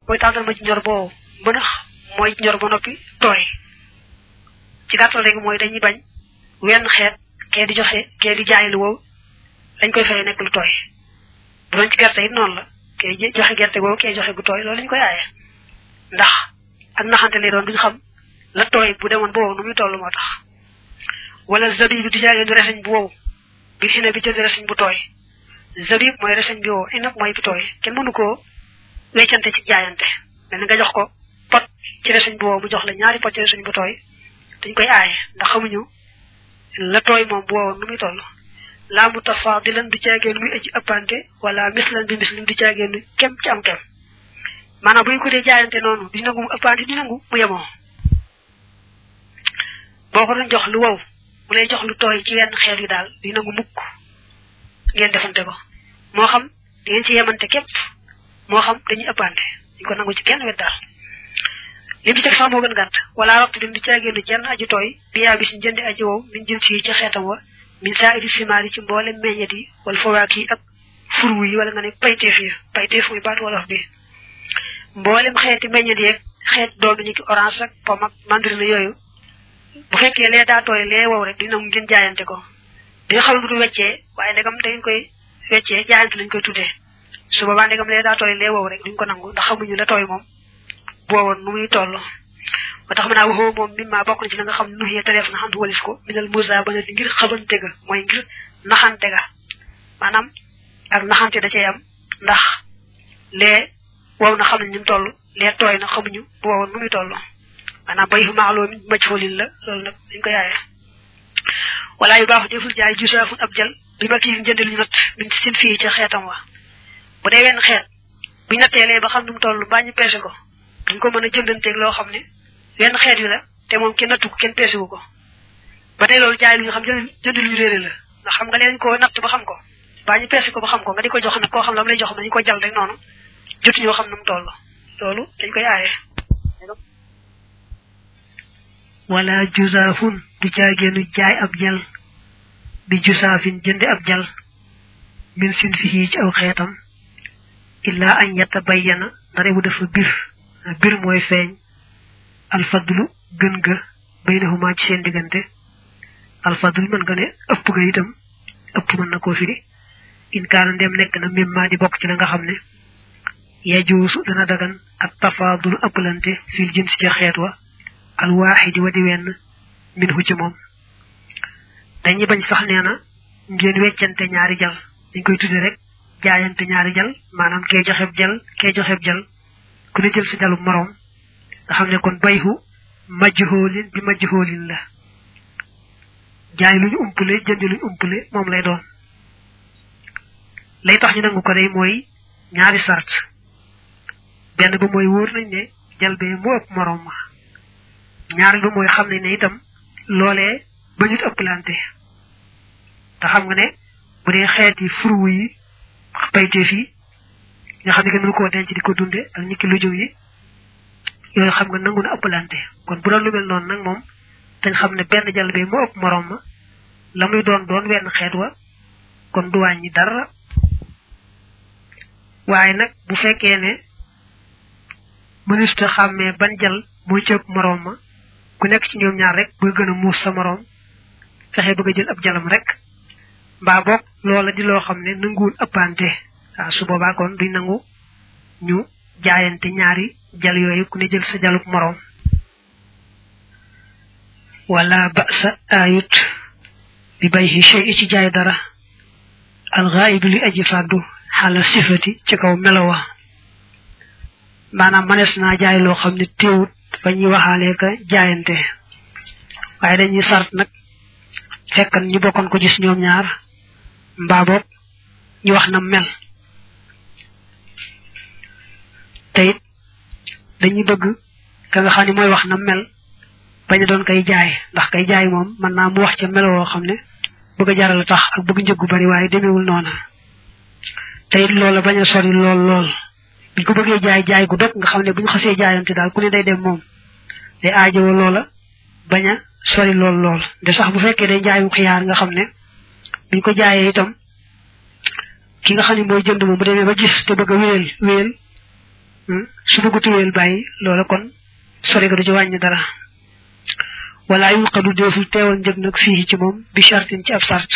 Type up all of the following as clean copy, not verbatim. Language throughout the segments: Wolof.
mooy tàndarma ci ñor boo bënax mooy ñor ba noppi tooy ci gàttal rek mooy dañuy bañ wenn xeet kee di joxe kee di jaay lu wow lañ koy fay nekk lu tooy bu doon ci gerte it noonu la kee joxe gerte googu kee joxe gu tooy loolu lañ koy aaye ndax ak naxante lay doon duñ xam la tooy bu demoon bu wow nu muy toll moo tax wala zabib bi du jaagee du reseñ bu wow bi xine bi jënd reseñ bu tooy zabib mooy reseñ bi wow inab mooy bi tooy kenn mënu koo weccante ci jaayante mel ni nga jox ko pot ci reseñ bu wow mu jox la ñaari pot ci reseñ bu tooy dañ koy aaye ndax xamuñu la tooy moom bu wowoon nu muy toll laa mu tafaadilan du caagéenu muy aji ëppante wala mislan bi mislim du caagéenu kem ci am kem maanaam bu ñu ko dee jaayante noonu du nangu mu ëppante du nangu mu yemoo boo ko doon jox lu wow mu lay jox lu tooy ci yenn xeet yi daal du nangu mukk ngeen defante ko moo xam di ngeen ci yemante képp moo xam dañuy ëppante ñu ko nangu ci kenn wet daal li bi teg sax moo gën gàtt wala waxtu dim du caagéenu jenn aju tooy bi yaa bis jëndi aji wow min jëm ci xeetam wa min saa idi simaar yi ci mboole meññet yi wala fawaak yi ak furwu yi wala nga ne payteef muy baat wolof bi mboolem xeeti meññet yeeg xeet doomi ni ki orange ak pomme ak mandarine yooyu bu fekkee lee daa tooy lee wow rek dina mu ngeen jaayante ko dina xam du weccee waaye ndegam da ngeen koy weccee jaayante lañ koy tuddee su boobaa ndegam lee daa tooy lee wow rek duñ ko nangu ndax xamuñu la tooy moom boowoon nu muy toll ba tax mën naa waxoo moom mi maa bokk na ci la nga xam nuxee te def na xam walis ko minal musa ba ngir xabante ga mooy ngir naxante ga maanaam ak naxante da cay am ndax lee wow na xam nañ ñu toll lee tooy na xamuñu bu wowoon nu muy toll maanaam bay fu maaloo mi maj foolin la loolu nag dañ ko yaayee wala yu baax deful jaay jusaafun ab jël bi ma kii njënd lu ñu natt min sin fii ca xeetam wa bu dee wenn xeet bu ñu natteelee ba xam nu mu toll mbaa ñu peese ko duñ ko mën a jëndanteeg loo xam ne wenn xeet wi la te moom kenn nattu ko kenn peesewu ko ba tey loolu jaay lu ñu xam jënd lu ñu réere la ndax xam nga leen ko natt ba xam ko baa ñu peese ko ba xam ko nga di ko jox nag koo xam la mu lay jox nañu ko jal rek noonu jotu ñoo xam nu mu toll loolu dañ koy aaye wala jusaafun du jaageenu jaay ab jal bi jusaafin jënde ab jal min sin fii ci aw xeetam illaa añ yatabayyana dara bu dafa bir mooy feeñ alfadlu gën ga baynahuma ci seen diggante alfadlu mën nga ne ëpp ga itam ëpp mën na koo firi in kaana ndem nekk na mimma di bokk ci la nga xam ne yajuusu dana dagan ak tafaadulu ëppalante fil jins ca xeet wa alwaaxidi wa di wenn min hu ci moom dañuy bañ sax nee na ngeen weccante ñaari jal dañ koy tudde rek jaayante ñaari jal maanaam kee joxeb jal ku ne jël sa jalu moroom nga xam ne kon bayhu majhoolin bi majhoolin la jaay lu ñu umpule jënd lu ñu umpule moom lay doon lay tax ñu nangu ko day mooy ñaari sart benn ba mooy wóor nañ ne jal bee moo ëpp moroom ma ñaari ba mooy xam nañ ne itam loolee ba ñu ëpplante te xam nga ne bu dee xeeti furwu yi payteef yi nga xam ne kenn mënu koo denc di ko dunde ak ñi ki lujum yi yooyu xam nga nangu na ëppalante kon bu doon lu mel noonu nag moom dañ xam ne benn jàll bi moo ëpp moroom ma la muy doon wenn xeet wa kon du wàññi dara waaye nag bu fekkee ne mënusta xàmmee ban jal mooy ci ëpp moroom ma ku nekk ci ñoom ñaar rek bëgg gën a muus sa moroom fexe bëgg a jël ab jalam rek mbaa boog loola di loo xam ne nanguwul ëppante waaw su boobaa kon duñ nangu ñu jaayante ñaari jal yooyu ku ne jël sa jalub moroom wala ba sa ayut bi bayhi shay ci jaay dara alxaayib li aji fàddu xala sifati ci kaw melowa maanaam manees naa jaay loo xam ne teewut fa ñuy waxaalee ka jaayante waaye dañuy sart nag fekkan ñu bokkoon ko gis ñoom ñaar mbaa boog ñu wax na mel te it dañuy bëgg ka nga xam ne mooy wax na mel bañ a doon kay jaay ndax kay jaay moom mën naa mu wax ca melo woo xam ne bëgg a jaral tax ak bëgg njëggu bari waaye demeewul noona te it loola bañ a sori lool biñ ko bëggee jaay gu dog nga xam ne bu ñu xasee jaayante daal ku ne day dem moom day aajowoo loola bañ a sori lool de sax bu fekkee day jaayu xiyaar nga xam ne biñ ko jaayee itam ki nga xam ne mooy jënd moom bu demee ba gis te bëgg a wéyal su bëggutu wéel bàyyi loola kon sori ga du ci wàññi dara wala yunqadu deful teewal njëg nag fii ci moom bi shartin ci ab sart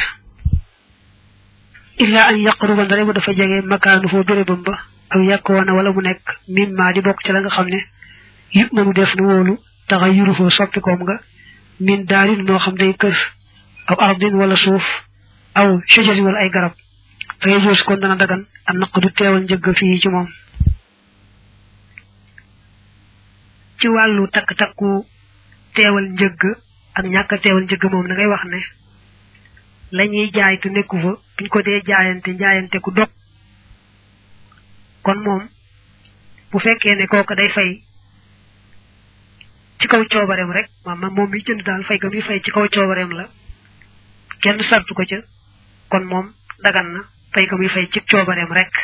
illa an yaqruba ndare mu dafa jege makaanu foo bérébam ba aw yàkkoona wala mu nekk mimma di bokk ci la nga xam ne yëpp nanu def na wóolu taxa yuru foo soppikoom nga min daarin moo xam day kër aw ardin wala suuf aw shajarin wala ay garab fa yejoos kon dana dagan an naqdu teewal njëgg fii ci moom ci wàllu takk-takku teewal njëgg ak ñàkk teewal njëgg moom da ngay wax ne lañuy jaay te nekku fa buñ ko dee jaayante ku dog kon moom bu fekkee ne kooku day fay ci kaw coobareem rek maanaam moom mi jënd daal fay ga mi fay ci kaw coobareem la kenn sartu ko ca kon moom dagan na fay ga mi fay ci coobareem rek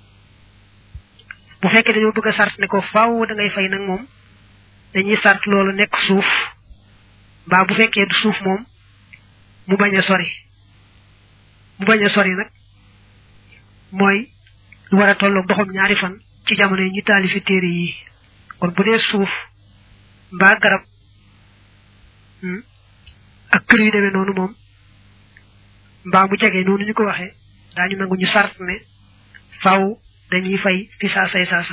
bu fekkee dañoo bëgg a sart ne ko faaw da ngay fay nag moom dañuy sart loolu nekk suuf mbaa bu fekkee du suuf moom mu bañ a sori nag mooy lu war a tolloog doxam ñaari fan ci jamono yi ñu taalifi téere yi kon bu dee suuf mbaa garab ak kër yu demee noonu moom mbaa mu jege noonu ñu ko waxee daañu nangu ñu sart ne faaw dañuy fay fi saasa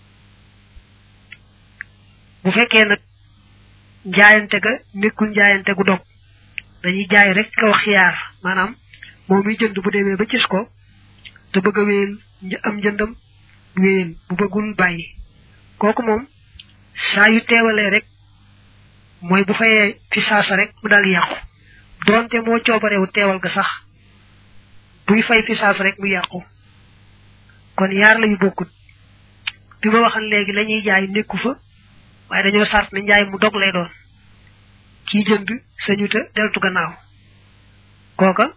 bu fekkee nag njaayante ga nekkul njaayante gu dog dañuy jaay rek kaw xiyaar maanaam moom mi jënd bu demee ba gis ko te bëgg a wéyal am njëndam wéyal bu bëggul bàyyi kooku moom saa yu teewalee rek mooy bu fayee fi saasa rek mu daal yàqu doonte moo coobarewu teewal ga sax buy fay fi saasa rek mu yàqu kon yaar la yu bokkut bi ma waxan léegi la ñuy jaay nekku fa waaye dañoo sart ne njaay mu dog lay doon kii jënd sañuta deltu gannaaw kooka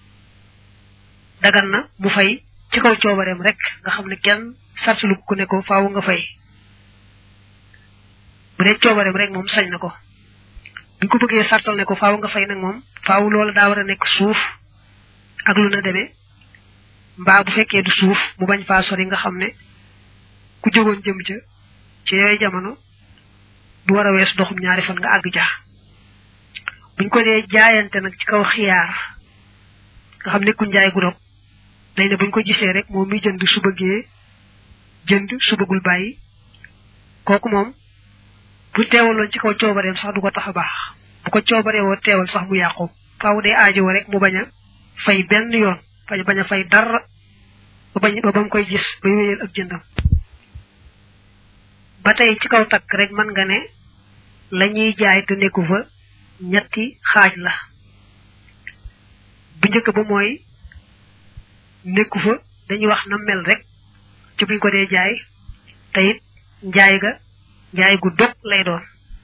dagan na mu fay ci kaw coobareem rek nga xam ne kenn sartulu ko ne ko faaw nga fay bu dee coobareem rek moom sañ na ko buñ ko bëggee sartal ne ko faaw nga fay nag moom faaw loola daa war a nekk suuf ak lu na demee mbaa bu fekkee du suuf mu bañ faa sori nga xam ne ku jógoon jëm ca ci yooyu jamono du war a wees doxum ñaari fan nga àgg ja buñ ko dee jaayante nag ci kaw xiyaar nga xam ne ku njaay gu dog day ne buñ ko gisee rek moom mi jënd su bëggee jënd su bëggul bàyyi kooku moom bu teewaloon ci kaw coobareem sax du ko tax a baax bu ko coobaree woo teewal sax mu yàqu faaw day aajowoo rek mu bañ a fay benn yoon bañ a fay dara ba mu koy gis bay wéyal ak jëndam ba tey ci kaw takk rek mën nga ne lañuy jaay te nekku fa ñetti xaaj la bu njëkk ba mooy nekku fa dañuy wax na mel rek ci buñ ko dee jaay te it njaay gu dog lay doon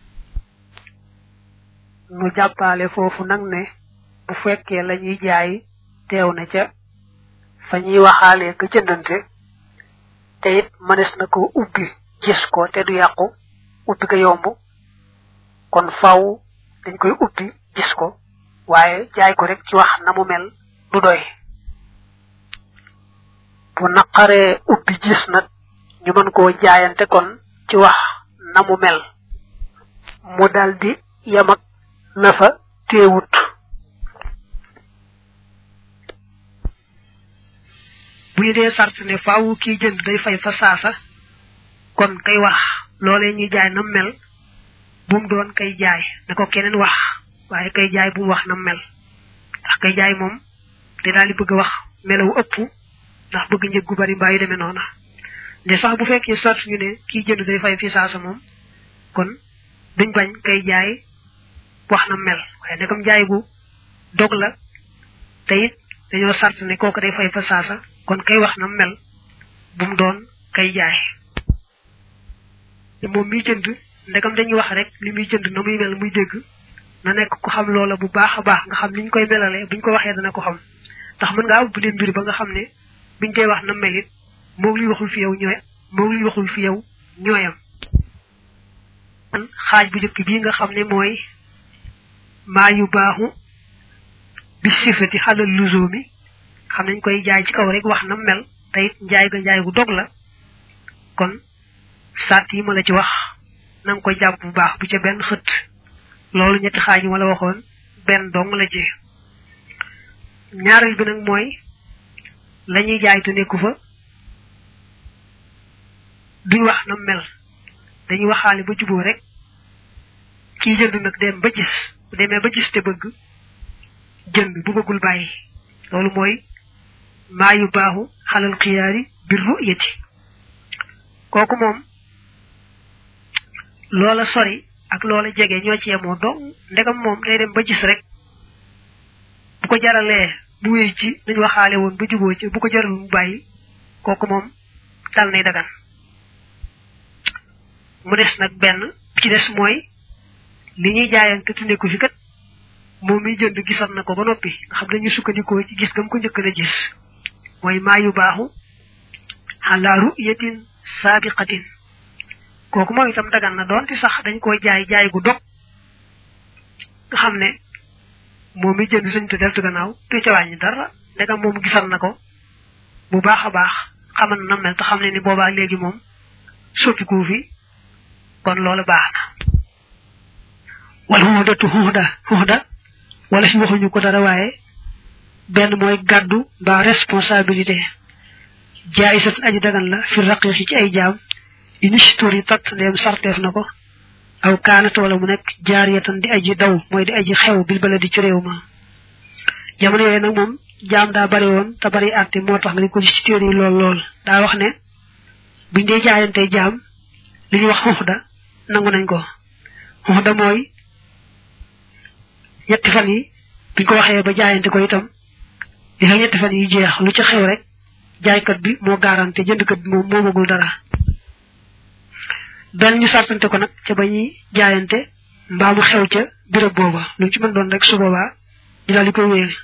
nu jàppale foofu nag ne bu fekkee lañuy jaay teew na ca fa ñuy waxaalee ka jëndante te it mënees na ko ubbi gis ko te du yàqu ubbi ko yomb kon faaw dañ koy ubbi gis ko waaye jaay ko rek ci wax na mu mel du doy bu naqaree ubbi gis nag ñu mën koo jaayante kon ci wax na mu mel mu daldi yam ak na fa teewut bu ñu dee sart ne faaw kii jënd day fay fa saasa kon kay wax loolee ñuy jaay na mel bu mu doon kay jaay na ko keneen wax waaye kay jaay bu mu wax na mel ndax kay jaay moom te daal di bëgg a wax melawu ëpp ndax bëgg njëg gu bari mbaa yu demee noona nde sax bu fekkee sart ñu ne kii jënd day fay fi saasa moom kon duñ bañ kay jaay wax na mel waaye ne comme jaay gu dog la te it dañoo sart ne kooku day fay fa saasa kon kay wax na mel bu mu doon kay jaay moom mi jënd ndegam dañuy wax rek li muy jënd na muy mel muy dégg na nekk ku xam loola bu baax a baax nga xam niñ koy melale buñ ko waxee dana ko xam ndax mën ngaa ubbi mbir ba nga xam ne biñ koy wax na mel it moom li waxul fi yow ñooyam xaaj bu jëkk bii nga xam ne mooy maa yu baaxu bi sifati xalal luzumi xam nañ koy jaay ci kaw rek wax na mel te it njaay ga njaay gu dog la kon sart yi ma la ci wax nang ko japp bu baax bu ci ben xëtt loolu ñetti xaaju ma la waxoon ben dong la ci ñaaral bi nak moy lañuy jaay tu nekku fa duñ wax na mel dañuy waxaale ba juboo rek ki jënd nak dem ba gis bu demee ba gis te bëgg jënd bu bëggul bàyyi loolu mooy maa yu baaxu xalal xiyaari bir ru'yati kooku moom loola sori ak loola jege ñoo ci yemoo dong ndegam moom day dem ba gis rek bu ko jaralee bu wéy ci dañ waxaale woon ba juboo ci bu ko jaral mu bàyyi kooku moom dal nay dagan mu des nag benn ci des mooy li ñuy jaayante tu nekku fi kat moom mi jënd gisal na ko ba noppi nga xam dañu sukkandikoo ci gis gam ko njëkk la gis mooy maa yu baaxu ala ru'yatin sabiqatin kooku mooy itam dagan na doonte sax dañ koy jaay gu dog nga xam ne moom mi jënd sañ te deltu gannaaw te ca wàññi dara ndegam moom gisal na ko bu baax a baax xamal na mel te xam ne ni boobaa léegi moom soppiku fi kon loolu baax na wala huda wala fi waxuñu ko dara waaye benn mooy gàddu ba responsabilité jaayisat aji dagan la fi raqiqi ci ay jaam inisturi tat ndem sarteef na ko aw kaanat wala mu nekk jaariyatan di aji daw mooy di aji xew bil baladi ci réew ma jamono yooyu nag moom jaam daa bari woon te bari àtte moo tax nga ko ci téere yi lool daa wax ne buñ dee jaayante jaam li ñuy wax xuxda nangu nañ ko xuxda mooy ñetti fan yi biñ ko waxee ba jaayante ko itam di fa ñetti fan yi jeex lu ci xew rek jaaykat bi moo garanté jëndkat bi moom moomagul dara ben ñu sartante ko nag ca bañuy jaayante mbaa mu xew ca birab booba lu ci mën doon rek su boobaa di daal di koy wéyal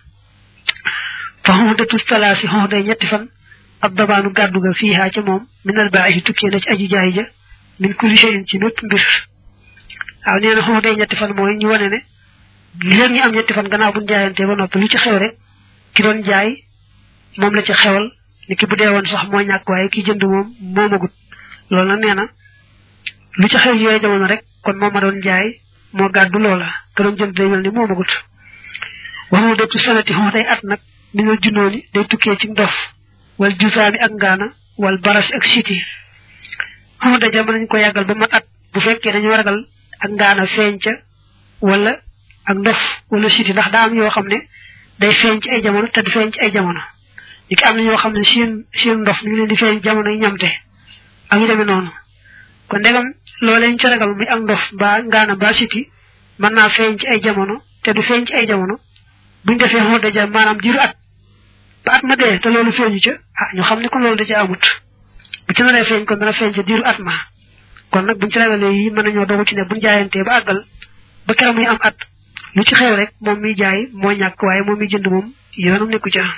fa xuxdatu salaasi xuxday ñetti fan ab dabaanu gàddu ga fiihaa ca moom minal baaxi tukkee na ci aji jaay ja min kulli shay'in ci mépp mbir waaw nee na xuxday ñetti fan mooy ñu wane ne léegi ñu am ñetti fan gannaaw buñ jaayante ba noppi lu ci xew rek ki doon jaay moom la ci xewal ni ki bu dee woon sax moo ñàkk waaye ki jënd moom moomagut loolu nag nee na lu ci xew yooyu jamono rek kon moom ma doon jaay moo gàddu loola ka doon jënd day mel ni moomagut waxu dëttu sanati xuxday at nag mi nga junnooni day tukkee ci ndof wal jusaami ak ngaana wal barasi ak siti xuxda ja mën nañ ko yàggal ba mat at bu fekkee dañoo ragal ak ngaana feeñ ca wala ak ndof wala siti ndax daa am yoo xam ne day feeñ ci ay jamono te du feeñ ci ay jamono ñi ki am na ñoo xam ne seen ndof mi ngi leen di feeñ jamono yi ñamte ak ñu demee noonu kon ndegam loolee ñu ca ragal muy ak ndof mbaa ngaana mbaa siti mën naa feeñ ci ay jamono te du feeñ ci ay jamono buñ defee xoo daja maanaam diiru at ba at ma dee te loolu feeñu ca ñu xam ne kon loolu da ca amut bu ci naree feeñ kon dana feeñ ca diiru at ma kon nag buñ ci ragalee yi mën nañoo dogu ci ne buñ jaayantee ba àggal ba keroog muy am at lu ci xew rek moom mi jaay moo ñàkk waaye moom mi jënd moom yoonam nekku ca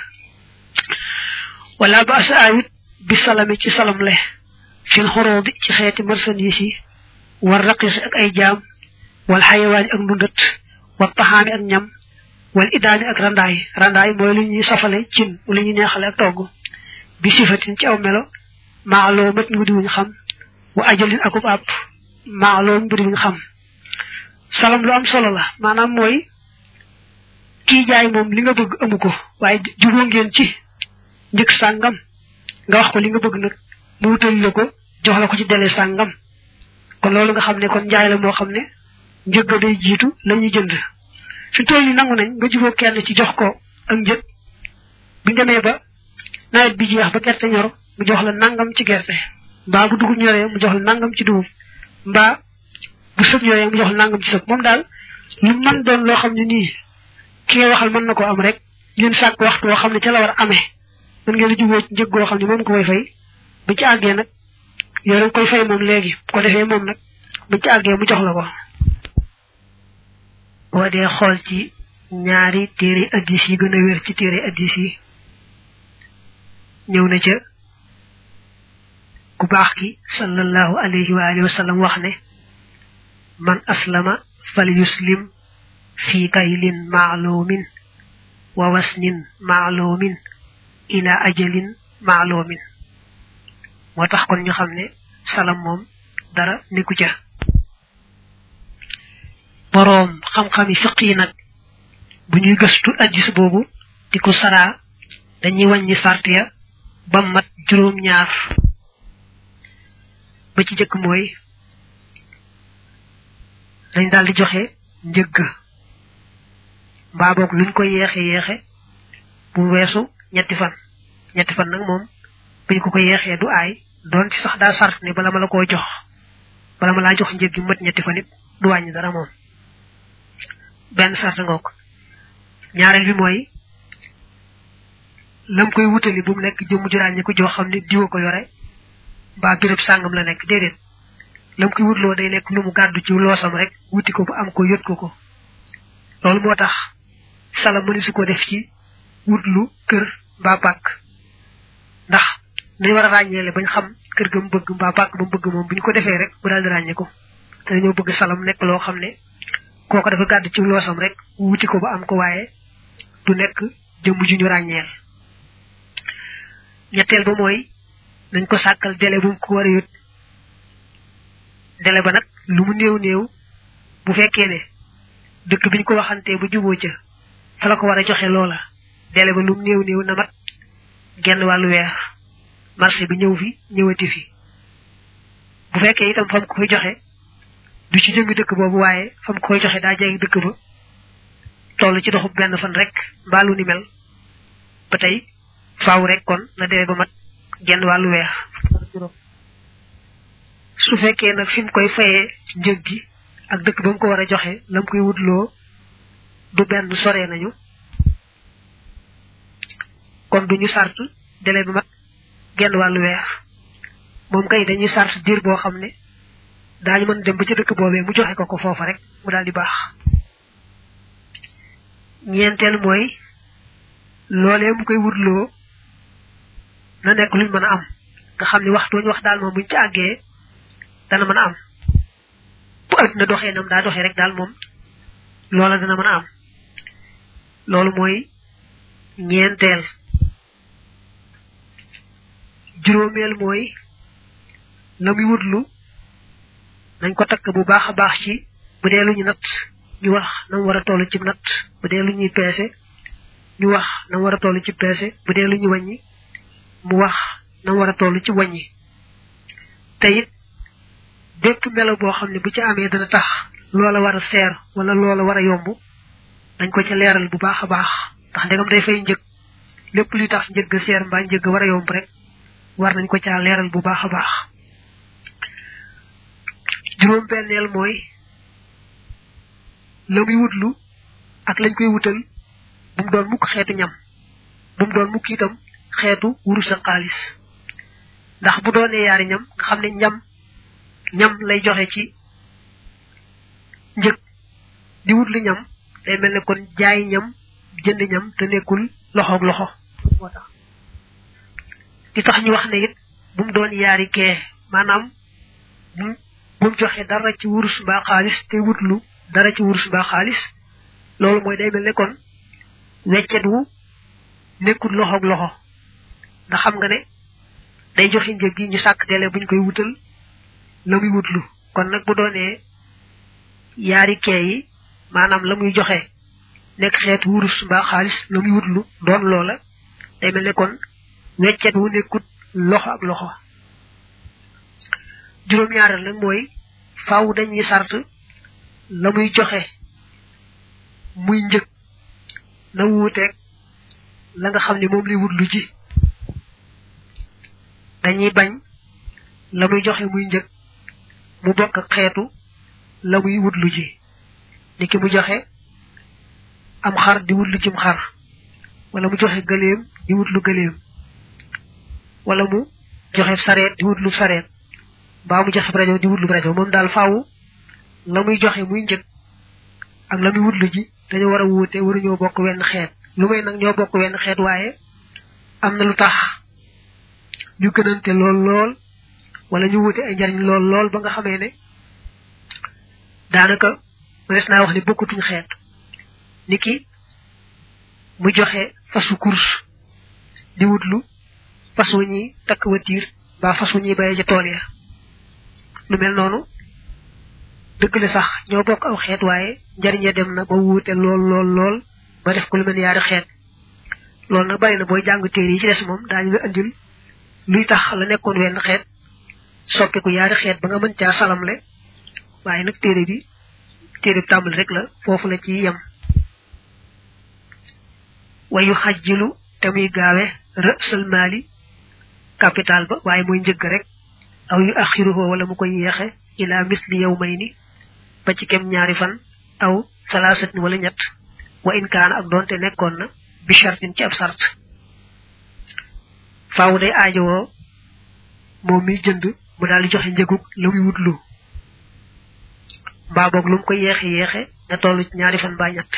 wala ba asa ayit bi salami ci salam le fil xoroobi ci xeeti marchandise yi war raqiqi ak ay jaam wal xayawaani ak ndundat wal taxaami ak ñam wal idaani ak randaay mooy lu ñuy safale cin lu ñuy neexale ak togg bi sifatin ci aw melo maaloo mat ngi diwuñ xam wa ajalin akub àpp maaloo mbir wuñ xam salam lu am solo la maanaam mooy kii jaay moom li nga bëgg amu ko waaye juboo ngeen ci njëkk sàngam nga wax ko li nga bëgg nag mu wutal la ko jox la ko ci délai sàngam kon loolu nga xam ne kon njaay la moo xam ne njëgg day jiitu la ñuy jënd fi tool yi nangu nañ nga juboo kenn ci jox ko ak njëg bi demee ba nawet bi jeex ba gerte ñor mu jox la nangam ci gerte mbaa bu dugub ñoree mu jox la nangam ci dugub mbaa bu sëb ñoree mu jox la nangam ci sëb moom daal lu mën doon loo xam ne nii ki ngay waxal mën na ko am rek ngeen sàkk waxtu woo xam ne ca la war a amee mën ngeen a juboo ci njëg goo xam ne moom ko koy fay bu ci àggee nag yow da nga koy fay moom léegi bu ko defee moom nag bu ci àggee mu jox la ko boo dee xool ci ñaari téere addis yi gën a wér ci téere addis yi ñëw na ca ku baax ki sallallahu alayhi wa alihi wa sallam wax ne man aslama fal yuslim fi kaylin ma'lumin wa wasnin ma'lumin ila ajalin ma'lumin moo tax kon ñu xam ne salam moom dara nekku ca borom xam-xami fiqi nak bu ñuy gëstu addis boobu di ko sara dañuy wàññi sart ya ba mat juróom ñaar ba ci jëkk mooy dañ daal di joxe njëgg mbaa boog luñ ko yeexe bu weesu ñetti fan nag moom buñ ko yeexee du aay doon ci sax daa sart ne bala ma la koo jox bala ma laa jox njëg gi mat ñetti fan it du wàññi dara moom benn sart ngoog ñaareel bi mooy lam koy wutali bu mu nekk jëmm ju ràññi ko joo xam ne diwa ko yore mbaa birëb sàngam la nekk déedéet lam koy wutloo day nekk lu mu gàddu ci loosam rek wuti ko ba am ko yot ko loolu moo tax sala mëni su ko def ci wutlu kër mbaa pàkk ndax dañ war a ràññeele bañ xam kër ga mu bëgg mbaa pàkk ba mu bëgg moom bu ñu ko defee rek bu daal di ràññe ko te dañoo bëgg salam nekk loo xam ne kooko dafa gàddu ci loosam rek wuti ko ba am ko waaye du nekk jëmm ju ñu ràññeel ñetteel ba mooy nañ ko sàkkal délai bu mu ko war a yót délai ba nag lu mu néew bu fekkee ne dëkk biñ ko waxantee bu juboo ca fa la ko war a joxe loola délai ba lu mu néew na mat genn wàllu weer marché bi ñëw fi ñëwati fi bu fekkee itam fam koy joxe du ci jëmmi dëkk boobu waaye fam koy joxe daa jege dëkk ba toll ci doxub benn fan rek mbaalu ni mel ba tey faaw rek kon na délai ba mat genn wàllu weer su fekkee nag fi mu koy fayee njëg gi ak dëkk ba mu ko war a joxe lam koy wutloo du benn sore nañu kon duñu sart délai bi mat genn wàllu weer moom kay dañuy sart diir boo xam ne daañu mën dem ba ci dëkk boobee mu joxe ko foofa rek mu daal di baax ñeenteel mooy loolee mu koy wutloo na nekk luñ mën a am nga xam ne waxtu ñu wax daal moom buñ ci àggee dana mën a am bu àdduna doxee nam daa doxee rek daal moom loola dana mën a am loolu mooy ñeenteel juróomeel mooy la muy wutlu nañ ko takk bu baax a baax ci bu dee lu ñu natt ñu wax na mu war a toll ci natt bu dee lu ñuy peese ñu wax na mu war a toll ci peese bu dee lu ñu wàññi mu wax na mu war a toll ci wàññi te it bépp melo boo xam ne bu ci amee dana tax loola war a seer wala loola war a yomb dañ ko ca leeral bu baax a baax ndax ndegam day fay njëg lépp luy tax njëg seer mbaa njëg war a yomb rek war nañ ko caa leeral bu baax a baax juróom benneel mooy la muy wutlu ak lañ koy wutal bu mu doon mukk xeetu ñam bu mu doon mukk itam xeetu wurus ak xaalis ndax bu doonee yaari ñam nga xam ne ñam lay joxe ci njëg di wutlu ñam day mel ne kon jaay ñam jënd ñam te nekkul loxoog loxo moo tax di tax ñu wax ne it bu mu doon yaari kee maanaam bu mu joxe dara ci wurus mbaa xaalis te wutlu dara ci wurus mbaa xaalis loolu mooy day mel ne kon weccet wu nekkul loxoog loxo ndax xam nga ne day joxe njëg gi ñu sàkk délai buñ koy wutal la muy wutlu kon nag bu doonee yaari kee yi maanaam la muy joxe nekk xeet wurus mbaa xaalis la muy wutlu doon loola day mel ne kon weccet wu nekkut loxo ak loxo juróom-ñaareel nag mooy faaw dañuy sart la muy joxe muy njëg na wuuteeg la nga xam ne moom lay wutlu ji dañuy bañ la muy joxe muy njëg mu bokk ak xeetu la muy wutlu ji ni ki mu joxe am xar di wutlu cim xar wala mu joxe gëléem di wutlu gëléem wala mu joxe sareet di wutlu sareet mbaa mu joxe rajo di wutlu rajo moom daal faaw la muy joxe muy njëg ak la muy wutlu ji dañu war a wuute waruñoo bokk wenn xeet lu may nag ñoo bokk wenn xeet waaye am na lu tax ñu gënante lool wala ñu wuute ay njariñ lool ba nga xamee ne daanaka mënees naa wax ne bokkutuñ xeet niki mu joxe fasu course di wutlu fas wu ñuy takk watiir ba fas wu ñuy baye ca tool ya lu mel nonu deug la sax ñoo bokk aw xeet waaye njariñ dem na ba wuute lool ba def ko lu mel yaari xeet lool nag bari na booy jàng téere yi ci des moom daañu la andil luy tax la nekkoon wenn xeet soppiku yaari xeet ba nga mën caa salamle waaye nag téere bi tàmbali rek la foofu la ci yem wayu xajjilu te muy gaawe rësal maali capital ba waaye mooy njëgg rek aw yu axiruhu wala mu koy yeexe ila misli yawmayni ba ci kem ñaari fan aw salasatin wala ñett wa in kaana ak doonte nekkoon na bi shartin ci ab sart faaw day aajowoo moom mi jënd mu daal di joxe njëgug la muy wutlu mbaa boog lu mu ko yeexe na tollu ci ñaari fan ba ñett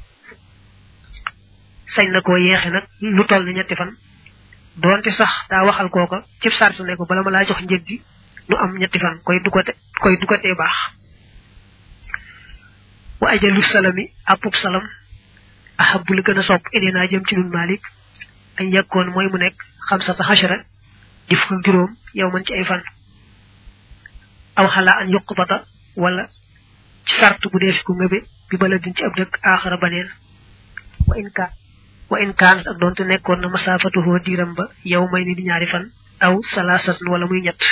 sañ na koo yeexe nag lu toll ni ñetti fan doonte sax daa waxal kooka cib sart ne ko bala ma laa jox njëg gi nu am ñetti fan koy du ko tee baax wa ajalu salami apub salam ahabbu li gën a sopp ilinaa jëm ci nun malik ay yakkoon mooy mu nekk 15 di fukk ak juróom yow man ci ay fan aw xalaa an yuqbata wala ci sart bu dee fi ku ngëbe bi bala din ci ab dëkk aaxara baneen wa in kaan ak doonte nekkoon na masaafatuhoo diiram ba yow may ni di ñaari fan aw salaasatan wala muy ñett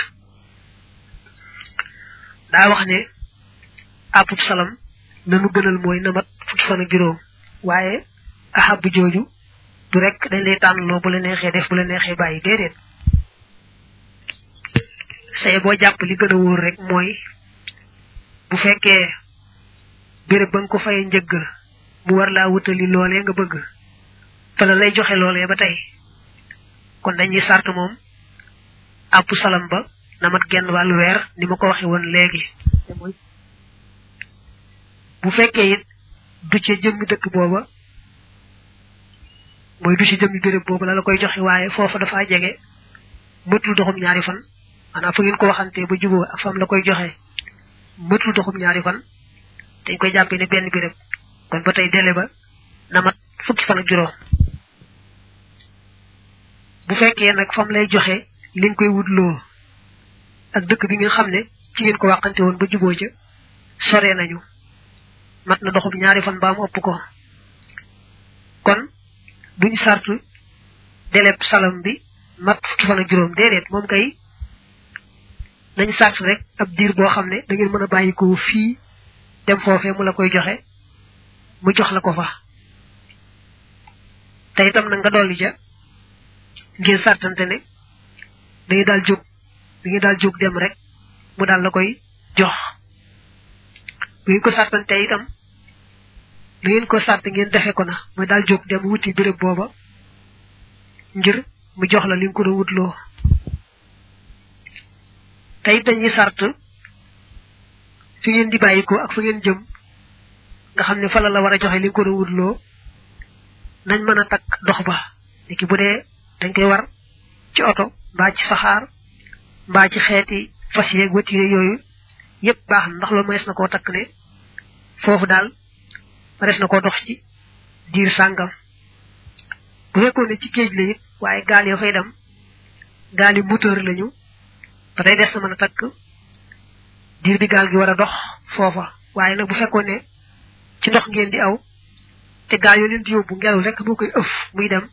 daa wax ne apub salam nanu gënal mooy na mat fukki fan ak juróom waaye ahabu jooju du rek dañ lay tànnloo bu la neexee def bu la neexee bàyyi déedéet say boo jàpp li gën a wóor rek mooy bu fekkee béréb ba nga ko fayee njëgg mu war laa wutali loolee nga bëgg fa la lay joxe loolee ba tey kon dañuy sart moom àpp salam ba na mat genn wàllu weer ni ma ko waxe woon léegi bu fekkee it du ci jëmmi dëkk booba mooy du ci jëmmi béréb booba la koy joxe waaye foofa dafa jege mëtul doxum ñaari fan maanaam fa ngeen ko waxantee ba juboo ak fam la koy joxe mëtul doxum ñaari fan dañ koy jàppee ne benn béréb kon ba tey délai ba na mat fukki fan ak juróom bu fekkee nag fam lay joxe li nga koy wutloo ak dëkk bi nga xam ne ci ngeen ko waxante woon ba juboo ca sore nañu mat na doxum ñaari fan ba mu ëpp ko kon duñ sartu délai salam bi mat fukki fan ak juróom déedéet moom kay nañ sart rek ab diir boo xam ne da ngeen mën a bàyyi ko fii dem foofee mu la koy joxe mu jox la ko fa te itam na nga dolli ja ngeen sartante ne da ngay daal jóg dem rek mu daal la koy jox bu ngeen ko sartante itam da ngeen ko sart ngeen defe ko na mooy daal jóg dem wuti béréb booba ngir mu jox la li nga ko doon wutloo tay dañuy sart fi ngeen di bayiko ak fa ngeen jëm nga xamne fa la wara joxe li ko do wudlo nañ mëna tak dox ba niki budé dañ koy war ci auto ba ci saxar ba ci xéeti fas yeek wëtire yoyu yépp baax ndax lo mënes nako tak né fofu dal mënes nako dox ci diir sangam bu fekkone ci geej la yit waye gaal ya fay dem gaali moteur lañu patay dess mëna tak dir bi gaal gi wara dox fofa waye nak bu fekkone ci ndox ngeen di aw te gaal yo leen di yobbu ngelaw rek mo koy euf muy dem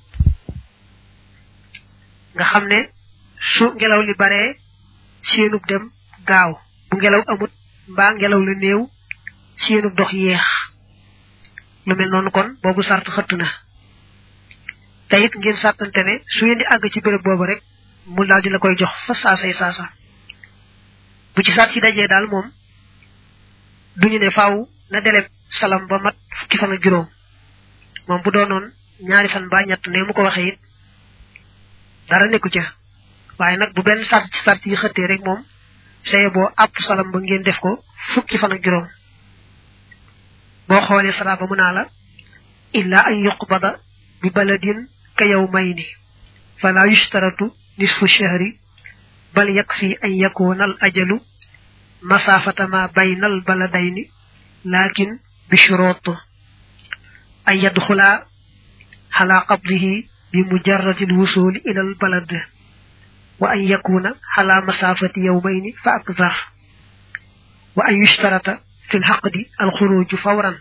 nga xamne su ngelaw li bare seenub dem gaaw bu ngelaw amut ba ngelaw la neew seenub dox yeex lu mel non kon bobu sart xëtuna tayit ngeen sartante ne su ngeen di ag ci bërepp bobu rek mu daal di la koy jox fa saasay saasa bu ci sat ci dajé dal mom duñu né faaw na deleb salam ba mat fukki fan ak juroom mom bu doonon ñaari fan ba ñett né mu ko waxé it dara neku ci waye nak bu ben sat yi xëté rek mom sey bo app salam ba ngeen def ko fukki fan ak juroom bo xolé sala ba mu na la illa an yuqbada bi baladin ka yawmayni fala yushtaratu nisfu shahri bal yakfi an yakuna al ajalu masafata ma bayna al baladayn lakin bi shurut an yadkhula ala qabdihi bi mujarrad al wusul ila al balad wa an yakuna ala masafati yawmayn fa akthar wa an yushtarata fi al-haqdi al-khuruj fawran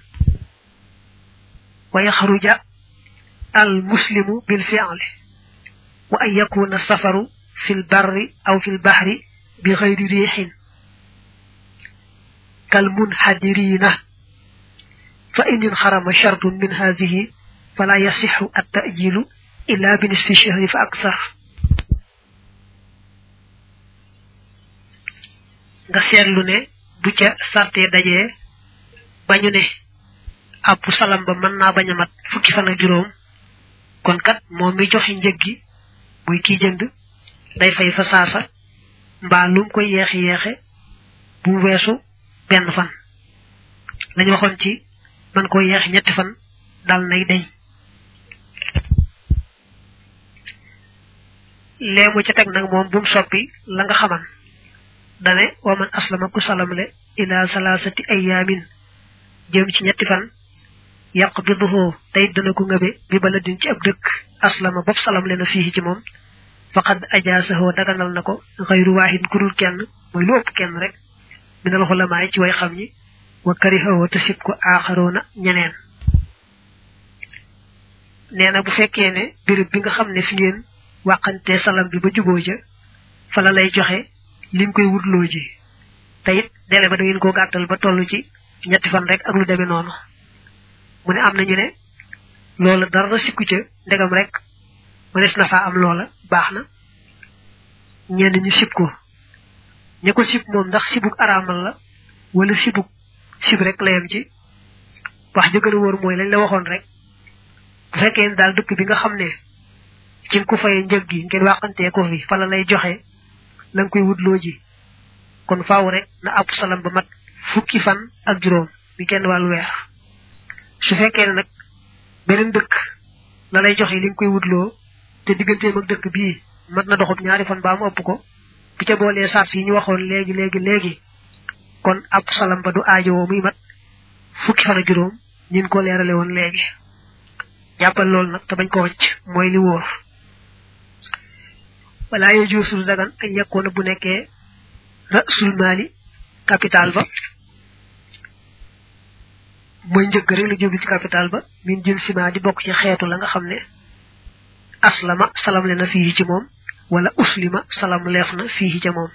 wa yakhruja al-muslimu bil fi'li wa an yakuna as-safaru fi al-barri aw fi al-bahri bi ghayri rihin kal munhadirina fa in harama shartun min hadhihi fala yasihhu at-ta'jilu illa bi nisfi shahri fa akthar nga seetlu ne bu ca sarte dajee bañu ne ab salam ba mën naa bañ a mat fukki fan ak juróom kon kat moom mi joxe njëg gi muy kii jënd day fay fa saasa mbaa lum koy yeexe bu weesu benn fan lañu waxoon ci man koy yeex ñetti fan dal nay deñ léemu ca teg nag moom bu mu soppi la nga xaman dane wa man aslama ku salamle ila salasati ayamin jëm ci ñetti fan yaqbiduhu tay dana ko ngabe bi baladin ci ab dëkk aslama bopp salamle na fii ci moom faqad ajasahu daganal nako ghayru wahid kurul kenn moy lu ëpp kenn rek minal ulama ci way xam ñi wa karihahu tasib ko akharuna ñeneen neena bu fekkee ne birib bi nga xam ne fi ngeen waxante salam bi ba juboo ja fa la lay joxe lim koy wutloo ji tayit dele ba da ngeen ko gàttal ba tollu ci ñetti fan rek ak lu demee noonu mu ne am nañu ne loola dara sikku ca ndegam rek mënees na faa am loola baax na ñenn ñu sib ko ña ko sib moom ndax sibuk araamal la wala sibuk sib rek la yem ci wax jëgën a wóor mooy lañ la waxoon rek bu fekkee daal dëkk bi nga xam ne ci nga ko fayee njëg gi ngeen waxantee ko fi fa la lay joxe la nga koy wutloo ji kon faaw rek na ab salam ba mat fukki fan ak juróom bi kenn wàllu weer su fekkee ne nag beneen dëkk la lay joxe li nga koy wutloo te digganteem ak dëkk bii mat na doxub ñaari fan ba mu ëpp ko bu ca boolee sart yi ñu waxoon léegi kon ab salam ba du aajowoo muy mat fukki fan ak juróom ñin ko leerale woon léegi jàppal loolu nag te bañ ko wacc mooy li wóor wala yo juusul dagan ay yakkoona bu nekkee rasul mali capital ba moy njëgg rek la jëblu ci capital ba min jël sima di bokk ci xeetu la nga xam ne aslama salam le na fii ci moom wala uslima salam leef na fii ci moom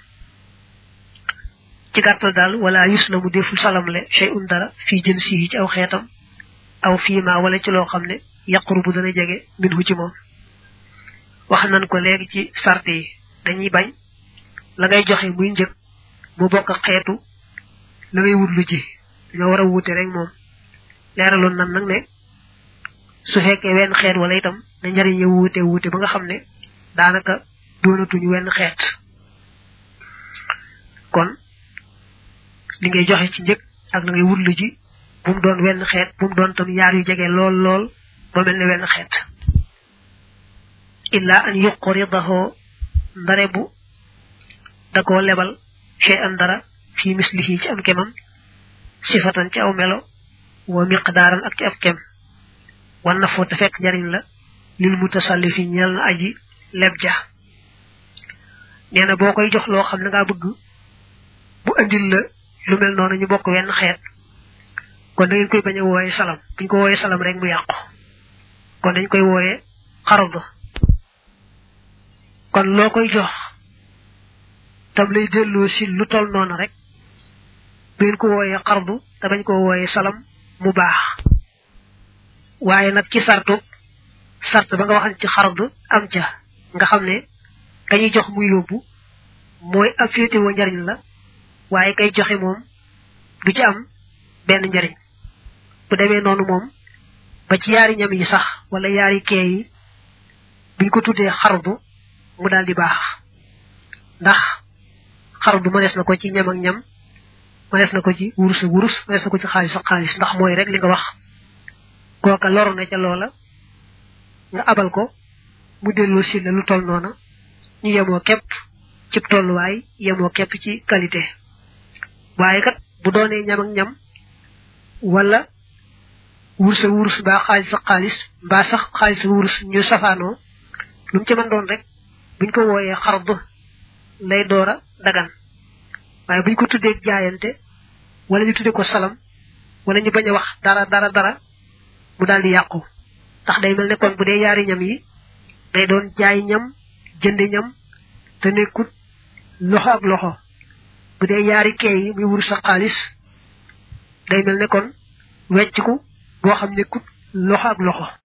ci gàttal daal wala yuslamu deful salam le shay'un dara fii jën sii ci aw xeetam aw fii ma wala ci loo xam ne yaqrubu dana jege minhu ci moom wax nan ko léegi ci sarte yi dañuy bañ la ngay joxe muy njëg mu bokk xeetu la ngay wutlu ji dañoo war a wuute rek moom leeraloon nan nag ne su fekkee wenn xeet wala itam na njariñ ya wuute ba nga xam ne daanaka doonatuñu wenn xeet kon li ngay joxe ci njëg ak la ngay wutlu ji bu mu doon wenn xeet bu mu doon tam yaar yu jege lool ba mel ne wenn xeet illa an yuqridahu ndare bu da ko lebal shay'an dara fi mislihi ci am kemam sifatan ci aw melo wa miqdaran ak ci ab kem wan na fota fek njariñ la lil mutasallifi ñel na aji lebja neena bokoy jox lo xam nga bëgg bu andil la lu mel nonu ñu bokk wenn xeet kon da ngeen koy baña woyé salam buñ ko woyé salam rek mu yaqku kon dañ koy woyé xarad kon loo koy jox tam lay delloo si lu tol noonu rek ngeen ko wooyee xardu te bañ ko wooyee salam mu baax waaye nag ci sart ba nga waxan ci xardu am ca nga xam ne kañuy jox muy yóbbu mooy ab féete woo njariñ la waaye kay joxe moom du ci am benn njariñ bu demee noonu moom ba ci yaari ñam yi sax wala yaari kee yi buñ ko tuddee xardu mu daldi baax ndax xardu mënees na ko ci ñam ak ñam mënees na ko ci wurus mënees na ko ci xaalis ak xaalis ndax mooy rek li nga wax kooka loru na ca loola nga abal ko mu delloo si la lu toll noona ñu yemoo képp ci tolluwaay yemoo képp ci qualité waaye kat bu doonee ñam ak ñam wala wurus ba xaalis ak xaalis mbaa sax xaalis wurus ñu safaanoo lu mu ci mën doon rek buñ ko wooyee xardu lay doora dagan waaye buñ ko tuddee jaayante wala ñu tudde ko salam wala ñu baña wax dara mu daldi yaqku tax day melne kon bu dee yaari ñam yi day doon jaay ñam jënd ñam te nekkut loxo ak loxo bu dee yaari kee yi muy wuru sa xaalis day melne kon wecciku boo xam nekkut loxo ak loxo